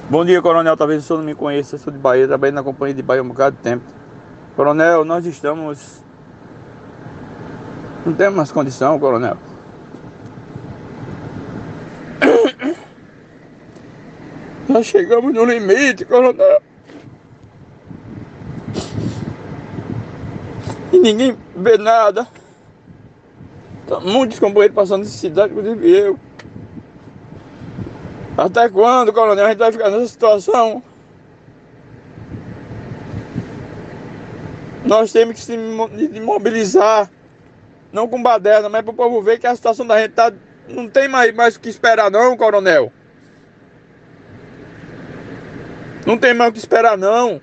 Bom dia, coronel. Talvez o senhor não me conheça, eu sou de Bahia, trabalhei na companhia de Bahia há um bocado de tempo. Coronel, nós estamos. Não temos mais condição, coronel. Nós chegamos no limite, coronel. E ninguém vê nada. Tá muitos companheiros passando necessidade, inclusive eu. Até quando, coronel, a gente vai ficar nessa situação? Nós temos que se mobilizar. Não com baderna, mas para o povo ver que a situação da gente tá. Não tem mais o que esperar, não, coronel. Não tem mais o que esperar, não.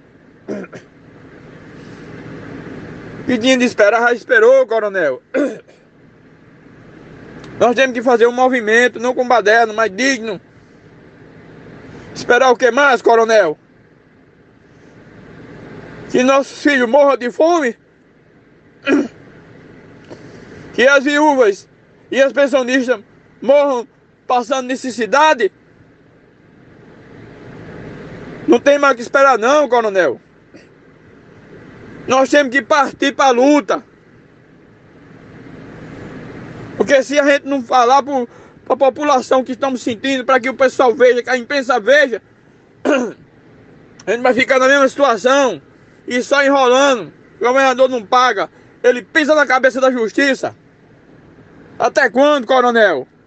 Pedindo de esperar, já esperou, coronel. Nós temos que fazer um movimento, não com baderna, mas digno. Esperar o que mais, coronel? Que nossos filhos morram de fome? Que as viúvas e as pensionistas morram passando necessidade? Não tem mais o que esperar, não, coronel. Nós temos que partir para a luta. Porque se a gente não falar para a população que estamos sentindo, para que o pessoal veja, que a imprensa veja, a gente vai ficar na mesma situação e só enrolando. O governador não paga, ele pisa na cabeça da justiça. Até quando, coronel?